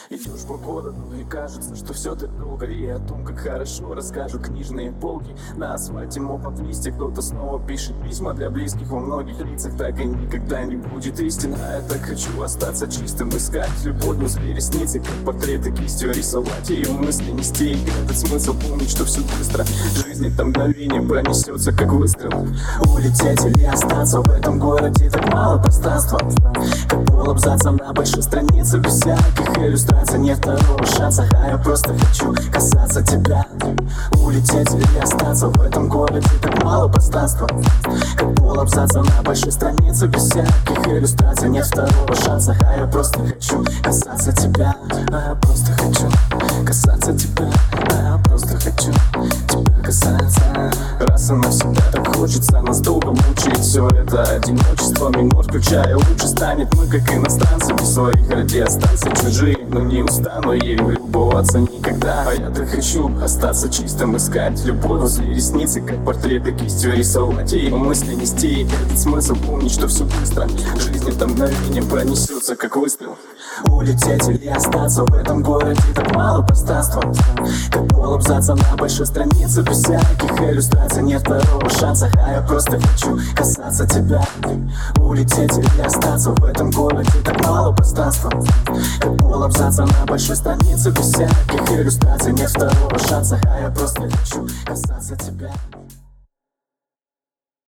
Идешь по городу, и кажется, что все так долго. И о том, как хорошо расскажут книжные полки. На асфальте мокнут листья, кто-то снова пишет письма для близких. Во многих лицах так и никогда не будет истина. А я так хочу остаться чистым, искать любовь возле ресницы, как портреты кистью рисовать ее мысли, нести и этот смысл, помнить, что все быстро. Жизнь это мгновение пронесется, как выстрел. Улететь или остаться в этом городе, так мало пространства. Как полабзаца на большой странице, без всяких иллюстраций. Нет второго шанса, а я просто хочу касаться тебя. Улететь или остаться в этом городе, так мало пространства. Как полабзаца на большой странице, без всяких иллюстраций. Нет второго шанса, а я просто хочу касаться тебя. А я просто хочу касаться тебя. А я просто хочу тебя касаться. Раз и навсегда так хочется нас долго мучить. Все это одиночество минут, включая лучше станет. Мы как иностранцы без своих радиостанций, чужие, но не устану ей любоваться никогда. А я так хочу остаться чистым, искать любовь возле ресницы, как портреты кистью рисовать ее мысли, нести и этот смысл, помнить, что все быстро. Жизнь это мгновение пронесется, как выстрел. Улететь или остаться в этом городе, так мало пространства. Как полабзаца на большой странице, без всяких иллюстраций. Нет второго шанса, а я просто хочу касаться тебя. Улететь или остаться в этом городе, так мало пространства. Как полабзаца на большой странице, без всяких иллюстраций. Нет второго шанса, а я просто хочу касаться тебя.